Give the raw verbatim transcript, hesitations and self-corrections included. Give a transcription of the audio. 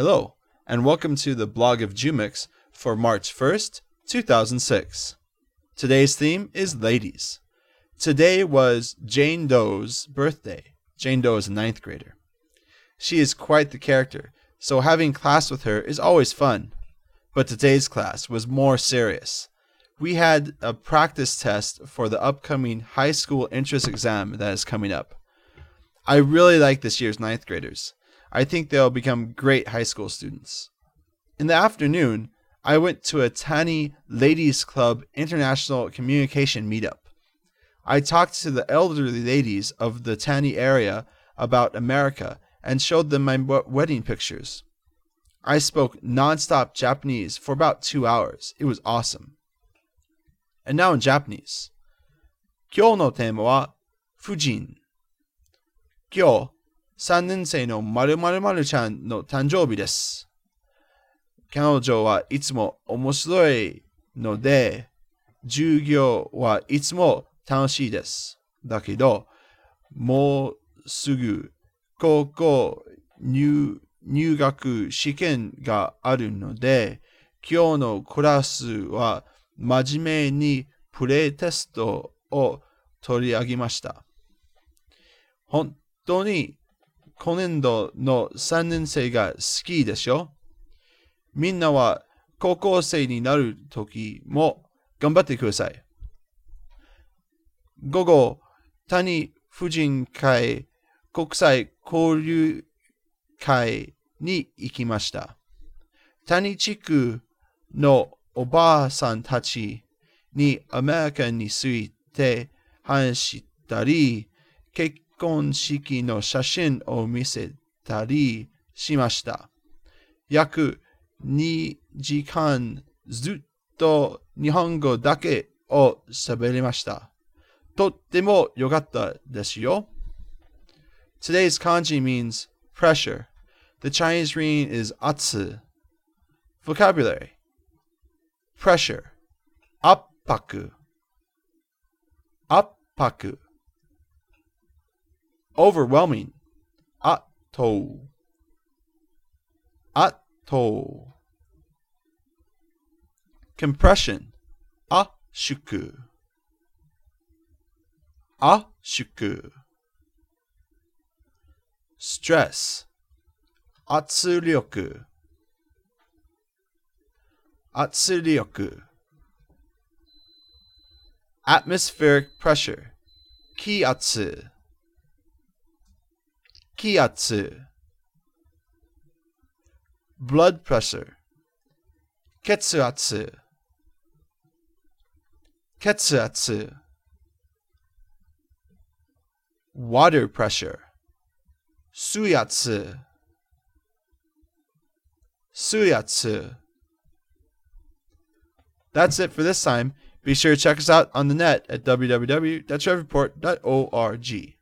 Hello, and welcome to the blog of Jumix for March first, two thousand six. Today's theme is ladies. Today was Jane Doe's birthday. Jane Doe is a ninth grader. She is quite the character, so having class with her is always fun. But today's class was more serious. We had a practice test for the upcoming high school entrance exam that is coming up. I really like this year's ninth graders. I think they'll become great high school students. In the afternoon, I went to a Tani Ladies Club International Communication meetup. I talked to the elderly ladies of the Tani area about America and showed them my wedding pictures. I spoke non-stop Japanese for about two hours. It was awesome. And now in Japanese. 今日のテーマは婦人。今日、さんねん生の〇〇〇ちゃんの誕生日です。彼女はいつも面白いので、授業はいつも楽しいです。だけど、もうすぐ高校入、入学試験があるので、今日のクラスは真面目にプレイテストを取り上げました。本当に今年度のさんねん生が好きでしょ？みんなは高校生になるときも頑張ってください。午後、谷婦人会国際交流会に行きました。谷地区のおばあさんたちにアメリカについて話したり、結婚式の写真を見せたりしました。約にじかんずっと日本語だけを喋りました。とっても良かったですよ。Today's kanji means pressure. The Chinese reading is atsu. Vocabulary. Pressure. Appaku. Appaku. Overwhelming. Atto. Atto. Compression. Ashuku. Ashuku. Stress. Atsuryoku. Atsuryoku. Atmospheric pressure. Kiatsu. Kiatsu. Blood pressure. Ketsuatsu. Ketsuatsu. Water pressure. Suyatsu. Suyatsu. That's it for this time. Be sure to check us out on the net at w w w dot trev report dot org.